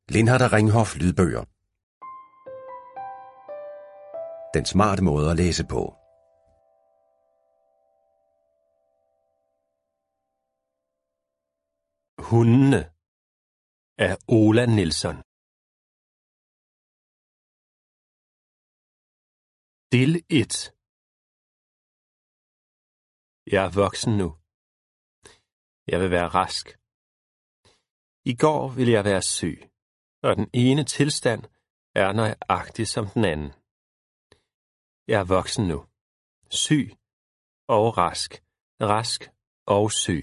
Lindhardt og Ringhof lydbøger. Den smarte måde at læse på. Hundene af Ola Nilsson. Del 1. Jeg er voksen nu. Jeg vil være rask. I går ville jeg være syg, og den ene tilstand er nøjagtig som den anden. Jeg er voksen nu. Syg og rask. Rask og syg.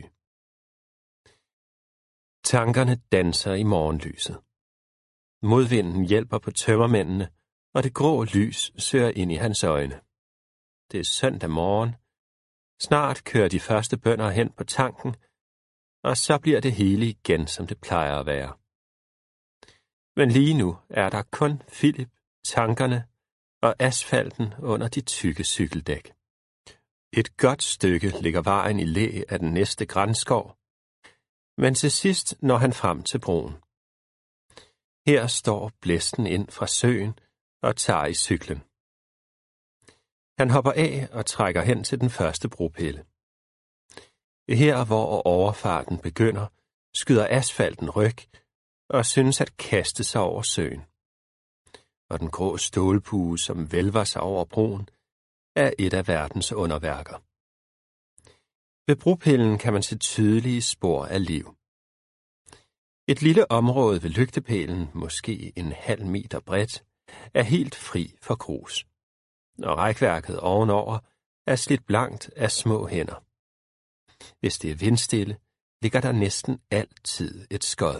Tankerne danser i morgenlyset. Modvinden hjælper på tømmermændene, og det grå lys søger ind i hans øjne. Det er søndag morgen. Snart kører de første bønder hen på tanken, og så bliver det hele igen, som det plejer at være. Men lige nu er der kun Philip, tankerne og asfalten under de tykke cykeldæk. Et godt stykke ligger vejen i læ af den næste granskov, men til sidst når han frem til broen. Her står blæsten ind fra søen og tager i cyklen. Han hopper af og trækker hen til den første bropille. Her, hvor overfarten begynder, skyder asfalten ryg og synes at kaste sig over søen. Og den grå stålpue, som vælver sig over broen, er et af verdens underværker. Ved bropillen kan man se tydelige spor af liv. Et lille område ved lygtepælen, måske 0,5 meter bredt, er helt fri for grus. Og rækværket ovenover er slidt blankt af små hænder. Hvis det er vindstille, ligger der næsten altid et skod.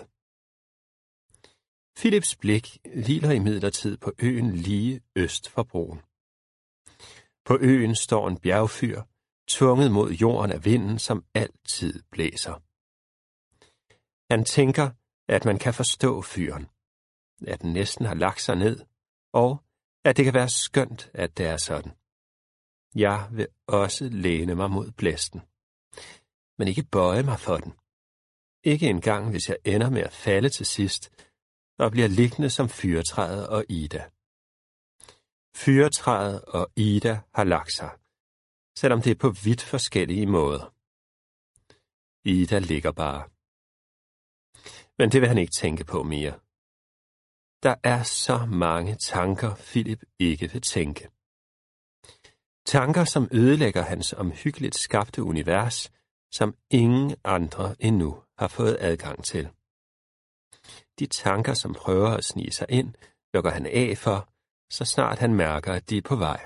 Philips blik hviler imidlertid på øen lige øst for broen. På øen står en bjergfyr, tvunget mod jorden af vinden, som altid blæser. Han tænker, at man kan forstå fyren, at den næsten har lagt sig ned, og at det kan være skønt, at det er sådan. Jeg vil også læne mig mod blæsten, men ikke bøje mig for den. Ikke engang, hvis jeg ender med at falde til sidst, og bliver liggende som fyrretræet og Ida. Fyrretræet og Ida har lagt sig, selvom det er på vidt forskellige måder. Ida ligger bare. Men det vil han ikke tænke på mere. Der er så mange tanker, Philip ikke vil tænke. Tanker, som ødelægger hans omhyggeligt skabte univers, som ingen andre endnu har fået adgang til. De tanker, som prøver at snige sig ind, lukker han af for, så snart han mærker, at de er på vej.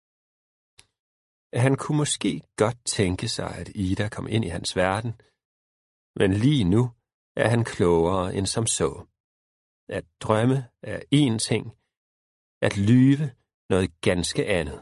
Han kunne måske godt tænke sig, at Ida kom ind i hans verden, men lige nu er han klogere end som så. At drømme er én ting, at lyve noget ganske andet.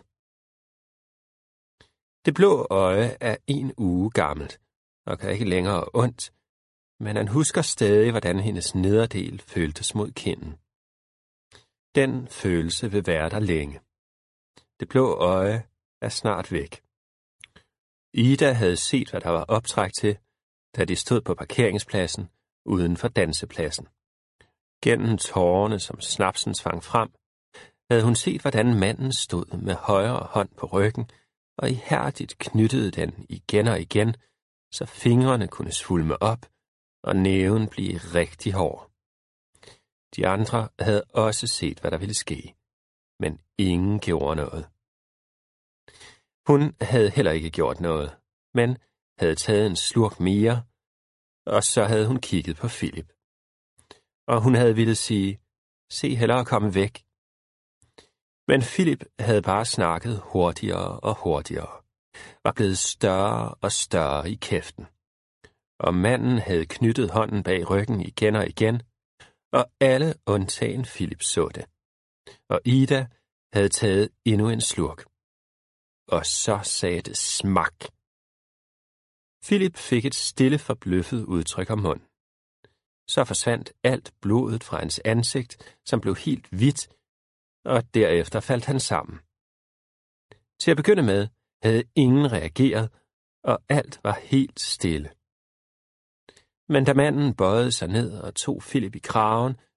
Det blå øje er 1 uge gammelt, og kan ikke længere ondt, men han husker stadig, hvordan hendes nederdel føltes mod kinden. Den følelse vil være der længe. Det blå øje er snart væk. Ida havde set, hvad der var optræk til, da de stod på parkeringspladsen uden for dansepladsen. Gennem tårerne, som snapsen svang frem, havde hun set, hvordan manden stod med højre hånd på ryggen og ihærdigt knyttede den igen og igen, så fingrene kunne svulme op og næven blive rigtig hård. De andre havde også set, hvad der ville ske, men ingen gjorde noget. Hun havde heller ikke gjort noget, men havde taget en slurk mere, og så havde hun kigget på Philip. Og hun havde ville sige, se hellere komme væk. Men Philip havde bare snakket hurtigere og hurtigere, var blevet større og større i kæften. Og manden havde knyttet hånden bag ryggen igen og igen, og alle undtagen Philip så det. Og Ida havde taget endnu en slurk. Og så sagde det smak. Philip fik et stille forbløffet udtryk om munden. Så forsvandt alt blodet fra hans ansigt, som blev helt hvidt, og derefter faldt han sammen. Til at begynde med havde ingen reageret, og alt var helt stille. Men da manden bøjede sig ned og tog Philip i kraven,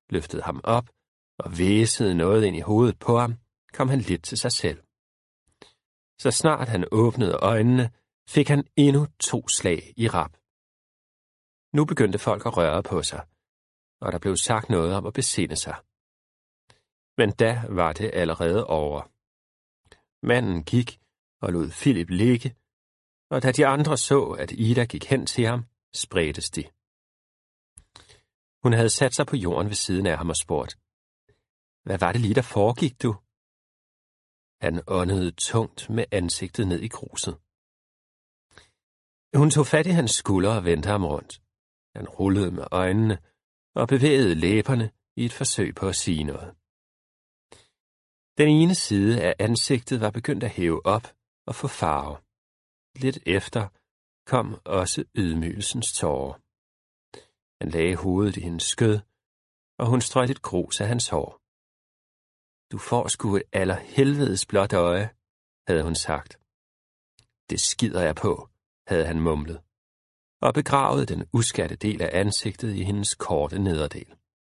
løftede ham op og hvæsede noget ind i hovedet på ham, kom han lidt til sig selv. Så snart han åbnede øjnene, fik han endnu 2 slag i rap. Nu begyndte folk at røre på sig, og der blev sagt noget om at besinde sig. Men da var det allerede over. Manden gik og lod Filip ligge, og da de andre så, at Ida gik hen til ham, spredtes de. Hun havde sat sig på jorden ved siden af ham og spurgt: "Hvad var det lige, der foregik, du?" Han åndede tungt med ansigtet ned i gruset. Hun tog fat i hans skulder og vendte ham rundt. Han rullede med øjnene og bevægede læberne i et forsøg på at sige noget. Den ene side af ansigtet var begyndt at hæve op og få farve. Lidt efter kom også ydmygelsens tårer. Han lagde hovedet i hendes skød, og hun strøg lidt grus af hans hår. "Du får sgu et allerhelvedes blåt øje," havde hun sagt. "Det skider jeg på," havde han mumlet, og begravede den uskatte del af ansigtet i hendes korte nederdel.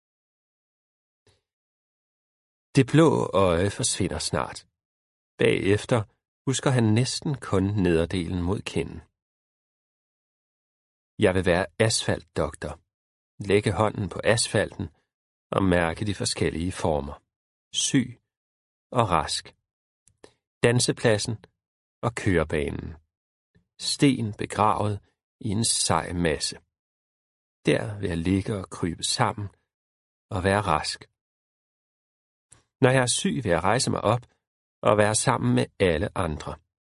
Det blå øje forsvinder snart. Bagefter husker han næsten kun nederdelen mod kinden. "Jeg vil være asfaltdoktor. Lægge hånden på asfalten og mærke de forskellige former. Syg og rask. Dansepladsen og kørebanen. Sten begravet i en sej masse. Der vil jeg ligge og krybe sammen og være rask. Når jeg er syg, vil jeg rejse mig op og være sammen med alle andre.